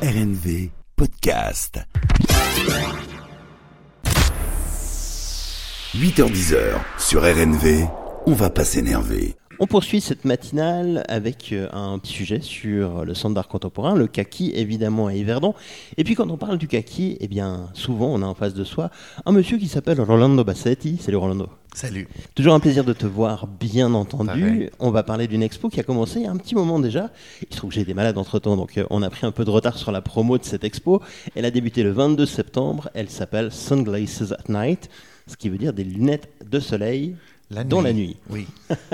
RNV Podcast. 8h-10h sur RNV, on va pas s'énerver. On poursuit cette matinale avec un petit sujet sur le centre d'art contemporain, le Kaki, évidemment, à Yverdon. Et puis quand on parle du Kaki, eh bien, souvent on a en face de soi un monsieur qui s'appelle Rolando Bassetti. Salut Rolando. Salut. Toujours un plaisir de te voir, bien entendu. Pareil. On va parler d'une expo qui a commencé il y a un petit moment déjà. Il se trouve que j'ai été malade entre-temps, donc on a pris un peu de retard sur la promo de cette expo. Elle a débuté le 22 septembre. Elle s'appelle Sunglasses at Night, ce qui veut dire des lunettes de soleil dans la nuit. Oui.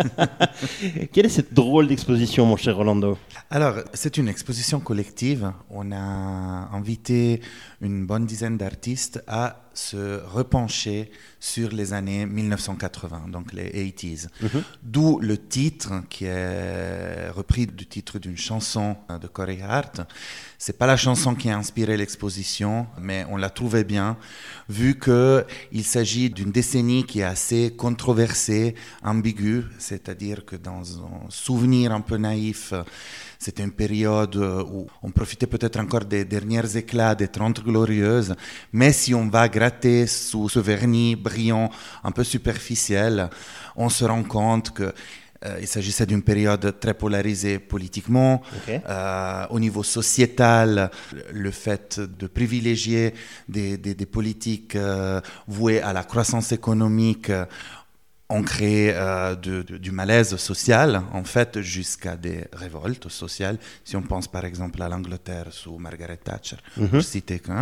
Quelle est cette drôle d'exposition, mon cher Rolando ? Alors, c'est une exposition collective. On a invité une bonne dizaine d'artistes à se repencher sur les années 1980, donc les 80s. D'où le titre qui est repris du titre d'une chanson de Corey Hart. C'est pas la chanson qui a inspiré l'exposition, mais on l'a trouvé bien, vu qu'il s'agit d'une décennie qui est assez controversée, ambiguë, c'est-à-dire que dans un souvenir un peu naïf, c'était une période où on profitait peut-être encore des derniers éclats des 30 glorieuses, mais si on va gratter sous ce vernis brillant un peu superficiel, on se rend compte que il s'agissait d'une période très polarisée politiquement. Okay. Au niveau sociétal, le fait de privilégier des politiques vouées à la croissance économique ont créé du malaise social, en fait, jusqu'à des révoltes sociales, si on pense par exemple à l'Angleterre sous Margaret Thatcher, pour citer qu'un.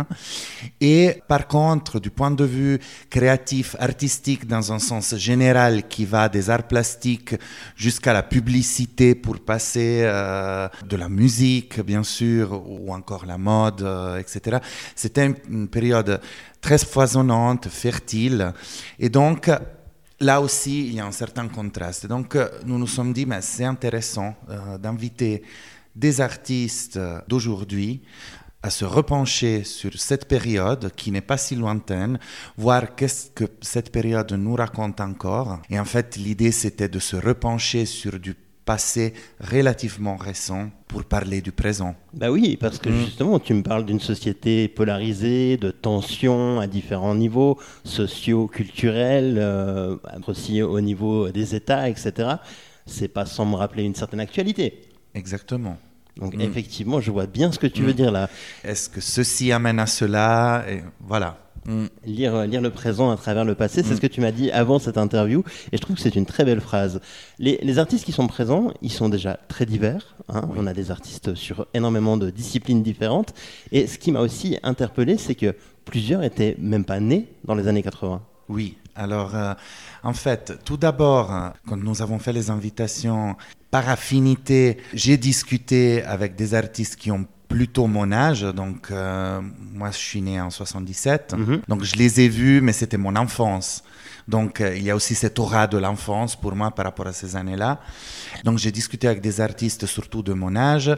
Et par contre, du point de vue créatif, artistique, dans un sens général, qui va des arts plastiques jusqu'à la publicité pour passer de la musique, bien sûr, ou encore la mode, etc. C'était une période très foisonnante, fertile, et donc là aussi, il y a un certain contraste. Donc, nous nous sommes dit, mais c'est intéressant d'inviter des artistes d'aujourd'hui à se repencher sur cette période qui n'est pas si lointaine, voir qu'est-ce que cette période nous raconte encore. Et en fait, l'idée, c'était de se repencher sur du passé relativement récent pour parler du présent. Bah oui, parce que justement, tu me parles d'une société polarisée, de tensions à différents niveaux, sociaux, culturels, aussi au niveau des États, etc. C'est pas sans me rappeler une certaine actualité. Exactement. Donc effectivement, je vois bien ce que tu veux dire là. Est-ce que ceci amène à cela ? Et voilà. Lire le présent à travers le passé, c'est ce que tu m'as dit avant cette interview, et je trouve que c'est une très belle phrase. Les artistes qui sont présents, ils sont déjà très divers, hein. Oui. On a des artistes sur énormément de disciplines différentes, et ce qui m'a aussi interpellé, c'est que plusieurs étaient même pas nés dans les années 80. Oui, alors en fait, tout d'abord, quand nous avons fait les invitations, par affinité, j'ai discuté avec des artistes qui ont plutôt mon âge, donc moi je suis né en 77, donc je les ai vus, mais c'était mon enfance. Donc il y a aussi cette aura de l'enfance pour moi par rapport à ces années-là. Donc j'ai discuté avec des artistes surtout de mon âge,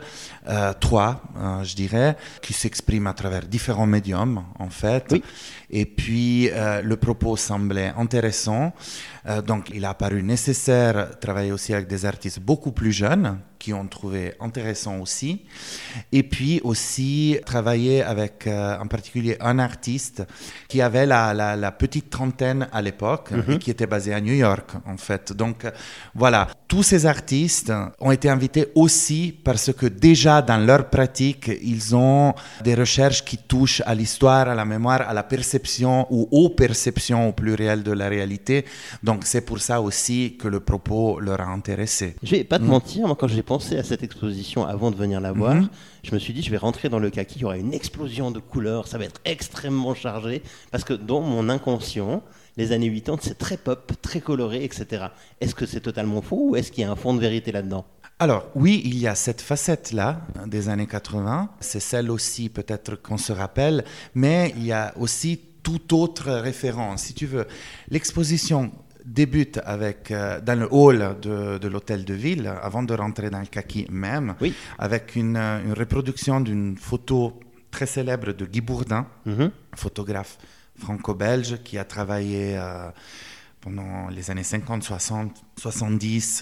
trois je dirais, qui s'expriment à travers différents médiums en fait. Oui. Et puis le propos semblait intéressant, donc il a paru nécessaire de travailler aussi avec des artistes beaucoup plus jeunes, qui ont trouvé intéressant aussi, et puis aussi travailler avec en particulier un artiste qui avait la petite trentaine à l'époque et qui était basé à New York en fait. Donc voilà, tous ces artistes ont été invités aussi parce que déjà dans leur pratique, ils ont des recherches qui touchent à l'histoire, à la mémoire, à la perception ou aux perceptions au pluriel de la réalité. Donc c'est pour ça aussi que le propos leur a intéressé. Je vais pas te mentir, moi quand j'ai pensé à cette exposition avant de venir la voir, je me suis dit je vais rentrer dans le Kaki, il y aura une explosion de couleurs, ça va être extrêmement chargé, parce que dans mon inconscient, les années 80 c'est très pop, très coloré, etc. Est-ce que c'est totalement faux ou est-ce qu'il y a un fond de vérité là-dedans ? Alors oui, il y a cette facette-là des années 80, c'est celle aussi peut-être qu'on se rappelle, mais il y a aussi toute autre référence. Si tu veux, l'exposition débute avec, dans le hall de l'hôtel de ville, avant de rentrer dans le Kaki même, avec une reproduction d'une photo très célèbre de Guy Bourdin, photographe franco-belge qui a travaillé pendant les années 50, 60, 70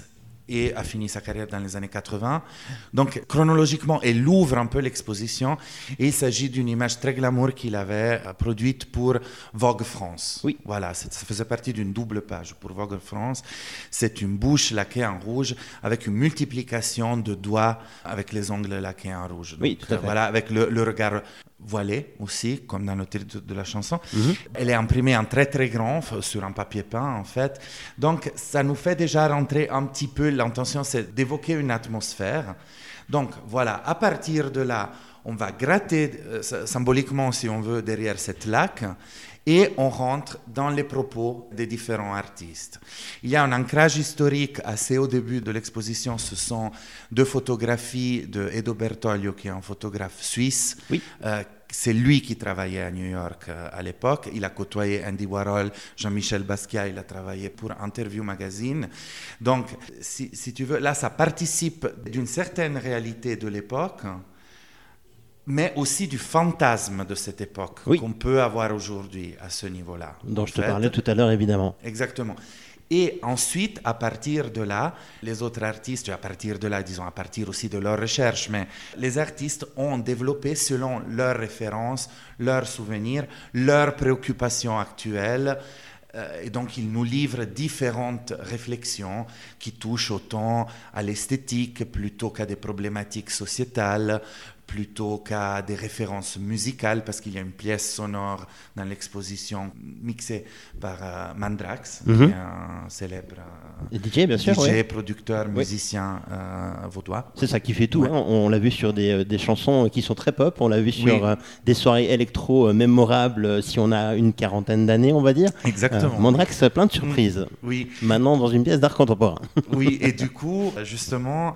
et a fini sa carrière dans les années 80. Donc, chronologiquement, elle ouvre un peu l'exposition et il s'agit d'une image très glamour qu'il avait produite pour Vogue France. Oui. Voilà, ça faisait partie d'une double page pour Vogue France. C'est une bouche laquée en rouge avec une multiplication de doigts avec les ongles laqués en rouge. Donc, oui, tout à fait. Voilà, avec le regard voilé aussi, comme dans le titre de la chanson. Elle est imprimée en très très grand sur un papier peint en fait. Donc ça nous fait déjà rentrer un petit peu, l'intention c'est d'évoquer une atmosphère. Donc voilà, à partir de là, on va gratter symboliquement si on veut derrière cette laque et on rentre dans les propos des différents artistes. Il y a un ancrage historique assez au début de l'exposition, ce sont 2 photographies de Edo Bertoglio, qui est un photographe suisse. Oui. C'est lui qui travaillait à New York à l'époque. Il a côtoyé Andy Warhol, Jean-Michel Basquiat, il a travaillé pour Interview Magazine. Donc, si tu veux, là, ça participe d'une certaine réalité de l'époque, mais aussi du fantasme de cette époque qu'on peut avoir aujourd'hui à ce niveau-là. Dont je te parlais tout à l'heure, évidemment. Exactement. Et ensuite, à partir de là, les autres artistes, à partir de là, disons, à partir aussi de leurs recherches, mais les artistes ont développé selon leurs références, leurs souvenirs, leurs préoccupations actuelles. Et donc, ils nous livrent différentes réflexions qui touchent autant à l'esthétique plutôt qu'à des problématiques sociétales, plutôt qu'à des références musicales, parce qu'il y a une pièce sonore dans l'exposition mixée par Mandrax, qui est un célèbre DJ, bien sûr, DJ, producteur, musicien vaudois. C'est ça qui fait tout. Hein. On l'a vu sur des chansons qui sont très pop, on l'a vu sur des soirées électro mémorables, si on a une quarantaine d'années, on va dire. Exactement. Mandrax, plein de surprises. Oui. Maintenant, dans une pièce d'art contemporain. Oui, et du coup, justement,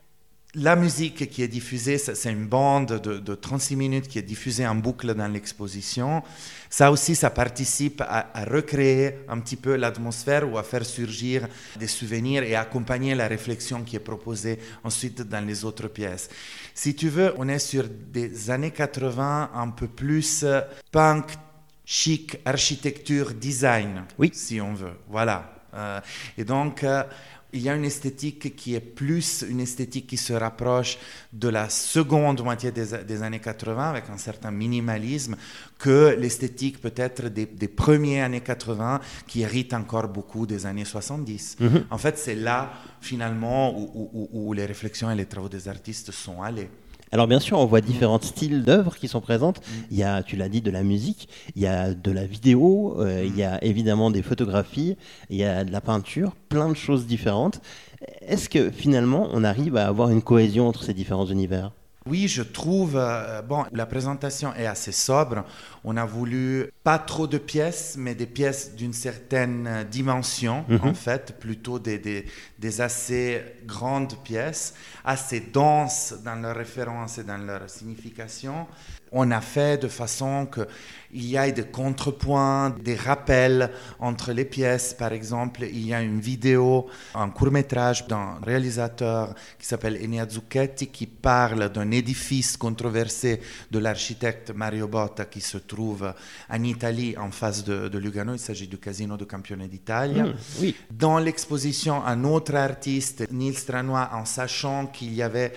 la musique qui est diffusée, c'est une bande de 36 minutes qui est diffusée en boucle dans l'exposition. Ça aussi, ça participe à recréer un petit peu l'atmosphère ou à faire surgir des souvenirs et accompagner la réflexion qui est proposée ensuite dans les autres pièces. Si tu veux, on est sur des années 80 un peu plus punk, chic, architecture, design, si on veut. Voilà. Et donc, il y a une esthétique qui est plus une esthétique qui se rapproche de la seconde moitié des années 80 avec un certain minimalisme que l'esthétique peut-être des premières années 80 qui hérite encore beaucoup des années 70. En fait, c'est là finalement où les réflexions et les travaux des artistes sont allés. Alors bien sûr, on voit différents styles d'œuvres qui sont présentes. Il y a, tu l'as dit, de la musique, il y a de la vidéo, il y a évidemment des photographies, il y a de la peinture, plein de choses différentes. Est-ce que finalement, on arrive à avoir une cohésion entre ces différents univers ? Oui, je trouve, la présentation est assez sobre. On a voulu pas trop de pièces, mais des pièces d'une certaine dimension, en fait, plutôt des assez grandes pièces, assez denses dans leur référence et dans leur signification. On a fait de façon qu'il y ait des contrepoints, des rappels entre les pièces. Par exemple, il y a une vidéo, un court-métrage d'un réalisateur qui s'appelle Ennio Zucchetti qui parle d'un édifice controversé de l'architecte Mario Botta qui se trouve en Italie en face de Lugano. Il s'agit du Casino de Campione d'Italia. Oui. Dans l'exposition, un autre artiste, Nils Stranois, en sachant qu'il y avait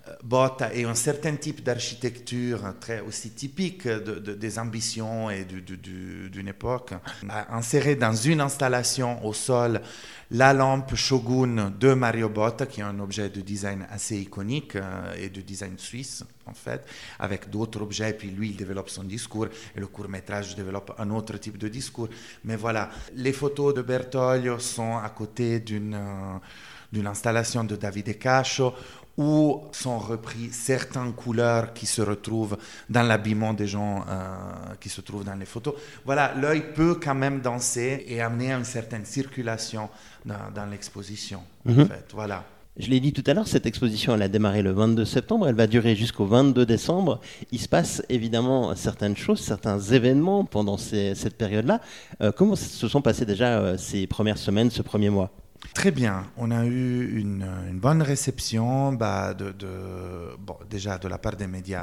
Botta et un certain type d'architecture très aussi typique des ambitions et d'une époque, a inséré dans une installation au sol la lampe Shogun de Mario Botta, qui est un objet de design assez iconique et de design suisse en fait, avec d'autres objets, puis lui il développe son discours et le court-métrage développe un autre type de discours. Mais voilà, les photos de Bertoglio sont à côté d'une installation de Davide Cascio où sont repris certaines couleurs qui se retrouvent dans l'habillement des gens qui se trouvent dans les photos. Voilà, l'œil peut quand même danser et amener à une certaine circulation dans l'exposition. En fait, voilà. Je l'ai dit tout à l'heure, cette exposition, elle a démarré le 22 septembre, elle va durer jusqu'au 22 décembre. Il se passe évidemment certaines choses, certains événements pendant cette période-là. Comment se sont passées déjà ces premières semaines, ce premier mois ? Très bien, on a eu une bonne réception déjà de la part des médias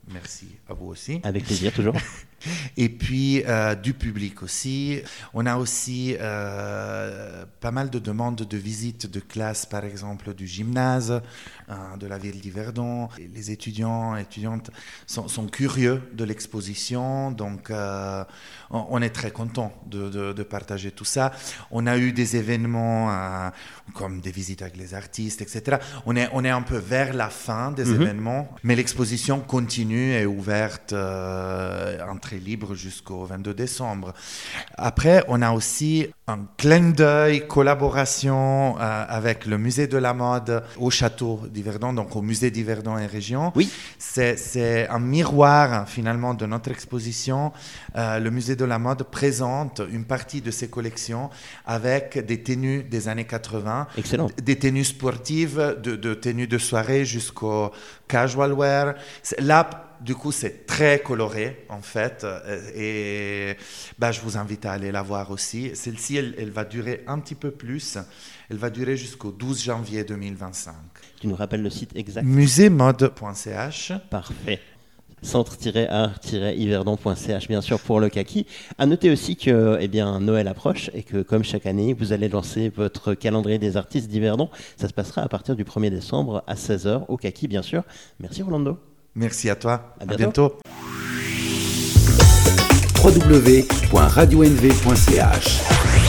Merci à vous aussi. Avec plaisir, toujours. Et puis du public aussi. On a aussi pas mal de demandes de visite de classe, par exemple du gymnase de la ville d'Yverdon. Les étudiants et étudiantes sont curieux de l'exposition, donc on est très content de partager tout ça. On a eu des événements comme des visites avec les artistes, etc. On est un peu vers la fin des événements, mais l'exposition continue et est ouverte entrée libre jusqu'au 22 décembre. Après, on a aussi un clin d'œil, collaboration avec le musée de la mode au château d'Yverdon, donc au musée d'Yverdon et région. Oui. C'est un miroir finalement de notre exposition. Le musée de la mode présente une partie de ses collections avec des tenues des années 80. Excellent. Des tenues sportives, de tenues de soirée jusqu'au casual wear. Là, du coup, c'est très coloré, en fait, et je vous invite à aller la voir aussi. Celle-ci, elle va durer un petit peu plus. Elle va durer jusqu'au 12 janvier 2025. Tu nous rappelles le site exact? Musémode.ch. Parfait. Centre-art-yverdon.ch, bien sûr, pour le kaki. À noter aussi que Noël approche et que, comme chaque année, vous allez lancer votre calendrier des artistes d'Yverdon. Ça se passera à partir du 1er décembre à 16h au kaki, bien sûr. Merci Rolando. Merci à toi. À bientôt. www.radionv.ch